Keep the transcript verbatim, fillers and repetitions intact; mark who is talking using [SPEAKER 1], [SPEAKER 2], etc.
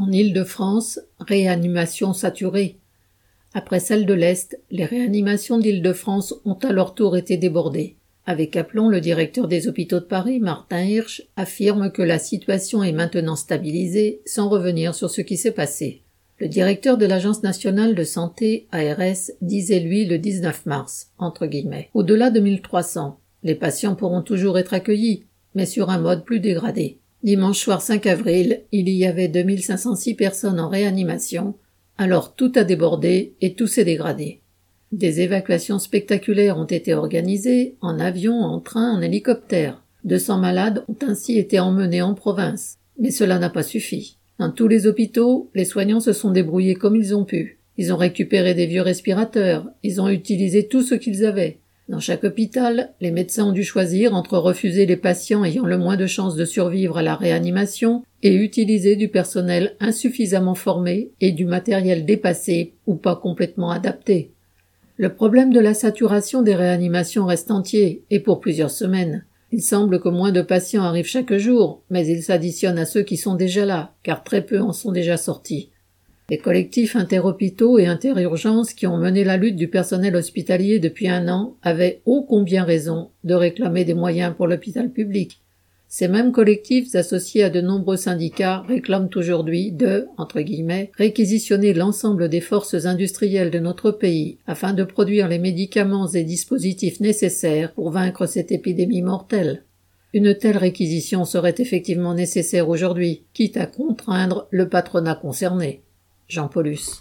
[SPEAKER 1] En Île-de-France, réanimation saturée. Après celle de l'Est, les réanimations d'Île-de-France ont à leur tour été débordées. Avec aplomb, le directeur des hôpitaux de Paris, Martin Hirsch, affirme que la situation est maintenant stabilisée, sans revenir sur ce qui s'est passé. Le directeur de l'Agence nationale de santé, A R S, disait lui le dix-neuf mars, entre guillemets, « Au-delà de mille trois cents, les patients pourront toujours être accueillis, mais sur un mode plus dégradé. » Dimanche soir cinq avril, il y avait deux mille cinq cent six personnes en réanimation, alors tout a débordé et tout s'est dégradé. Des évacuations spectaculaires ont été organisées, en avion, en train, en hélicoptère. deux cents malades ont ainsi été emmenés en province. Mais cela n'a pas suffi. Dans tous les hôpitaux, les soignants se sont débrouillés comme ils ont pu. Ils ont récupéré des vieux respirateurs, ils ont utilisé tout ce qu'ils avaient. Dans chaque hôpital, les médecins ont dû choisir entre refuser les patients ayant le moins de chances de survivre à la réanimation et utiliser du personnel insuffisamment formé et du matériel dépassé ou pas complètement adapté. Le problème de la saturation des réanimations reste entier, et pour plusieurs semaines. Il semble que moins de patients arrivent chaque jour, mais ils s'additionnent à ceux qui sont déjà là, car très peu en sont déjà sortis. Les collectifs interhôpitaux et interurgences qui ont mené la lutte du personnel hospitalier depuis un an avaient ô combien raison de réclamer des moyens pour l'hôpital public. Ces mêmes collectifs, associés à de nombreux syndicats, réclament aujourd'hui de, entre guillemets, réquisitionner l'ensemble des forces industrielles de notre pays afin de produire les médicaments et dispositifs nécessaires pour vaincre cette épidémie mortelle. Une telle réquisition serait effectivement nécessaire aujourd'hui, quitte à contraindre le patronat concerné. Jean Paulus.